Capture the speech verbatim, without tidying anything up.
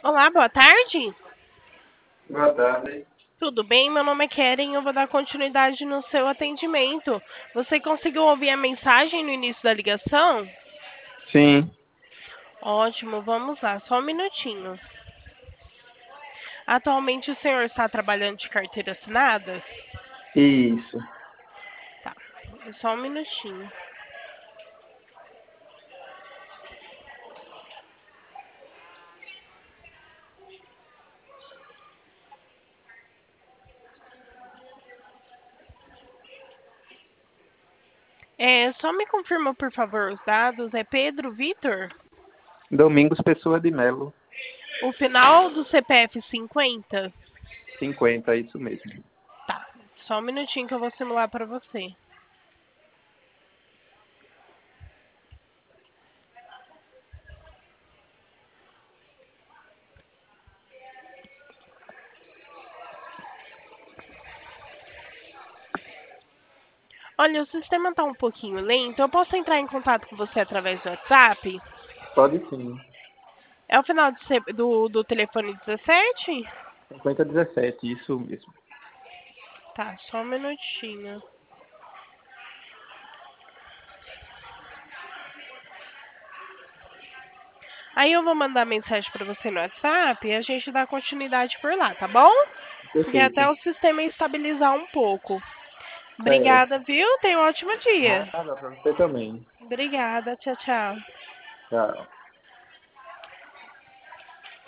Olá, boa tarde. Boa tarde. Tudo bem? Meu nome é Keren, eu vou dar continuidade no seu atendimento. Você conseguiu ouvir a mensagem no início da ligação? Sim, Ótimo, vamos lá, só um minutinho. Atualmente o senhor está trabalhando de carteira assinada? isso. Tá, só um minutinho. É, só me confirma, por favor, os dados. É Pedro Vitor? Domingos Pessoa de Melo, O final do C P F cinquenta? cinquenta, é isso mesmo. Tá, só um minutinho que eu vou simular para você. Olha, o sistema está um pouquinho lento. Eu posso entrar em contato com você através do WhatsApp? Pode sim. É o final do, C- do, do telefone dezessete? cinquenta dezessete, isso mesmo. Tá, só um minutinho. Aí eu vou mandar mensagem para você no WhatsApp e a gente dá continuidade por lá, tá bom? Porque até Perfeito. o sistema estabilizar um pouco. Certo. Obrigada, viu? Tenha um ótimo dia. Nada, pra você também. Obrigada, tchau, tchau. Tchau.